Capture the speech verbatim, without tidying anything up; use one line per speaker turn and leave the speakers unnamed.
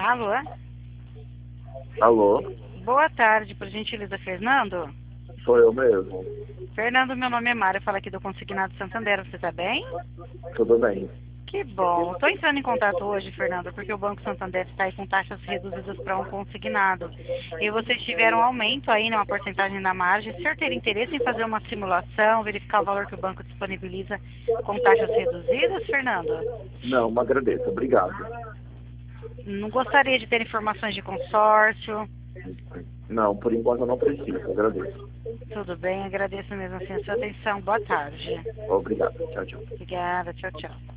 Alô?
Alô?
Boa tarde, por gentileza, Fernando.
Sou eu mesmo.
Fernando, meu nome é Mário, eu falo aqui do Consignado Santander, você tá bem?
Tudo bem.
Que bom. Estou entrando em contato hoje, Fernando, porque o Banco Santander está aí com taxas reduzidas para um consignado. E vocês tiveram um aumento aí numa porcentagem da margem. O senhor teria interesse em fazer uma simulação, verificar o valor que o banco disponibiliza com taxas reduzidas, Fernando?
Não, agradeço. Obrigado.
Não gostaria de ter informações de consórcio?
Não, por enquanto eu não preciso. Agradeço.
Tudo bem, agradeço mesmo assim a sua atenção. Boa tarde.
Obrigado. Tchau, tchau.
Obrigada, tchau, tchau.